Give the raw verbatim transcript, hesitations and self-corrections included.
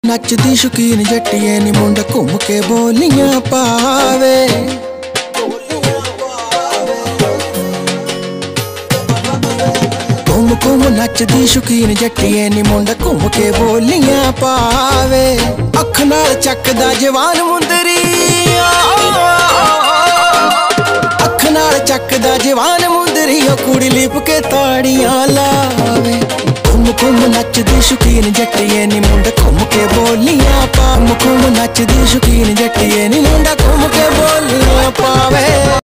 नचदी शौकीन जट्टिए नी मुंडा घूम के बोलियां पावे। घूम घूम नचदी शौकीन जट्टिए नी मुंडा घूम के बोलियां पावे। अख नाल चकदा जवान मुंदरी, अख नाल चकदा जवान मुंदरी, कुड़ी लिप के ताड़ियां लावे। घूम घूम नचदी शौकीन जट्टिए नी मुंडा घूम के बोलियां पा। घूम घूम नचदी शौकीन जट्टिए नी मुंडा घूम के बोलियां पावे।